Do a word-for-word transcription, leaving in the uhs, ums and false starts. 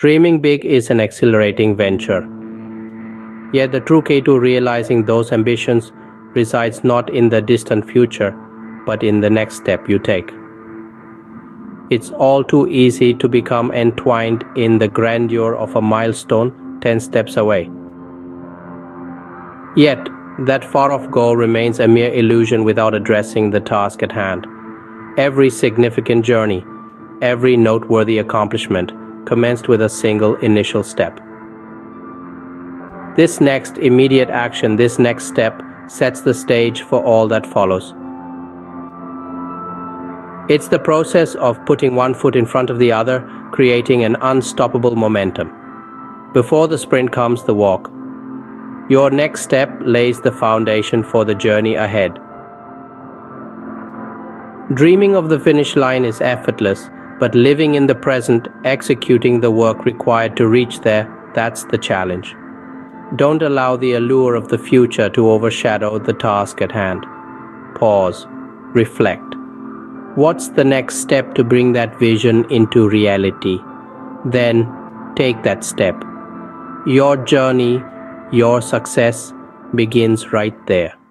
Dreaming big is an exhilarating venture. Yet the true key to realizing those ambitions resides not in the distant future, but in the next step you take. It's all too easy to become entwined in the grandeur of a milestone ten steps away. Yet, that far-off goal remains a mere illusion without addressing the task at hand. Every significant journey, every noteworthy accomplishment commenced with a single initial step. This next immediate action, this next step, sets the stage for all that follows. It's the process of putting one foot in front of the other, creating an unstoppable momentum. Before the sprint comes the walk. Your next step lays the foundation for the journey ahead. Dreaming of the finish line is effortless, but living in the present, executing the work required to reach there, that's the challenge. Don't allow the allure of the future to overshadow the task at hand. Pause. Reflect. What's the next step to bring that vision into reality? Then, take that step. Your journey, your success begins right there.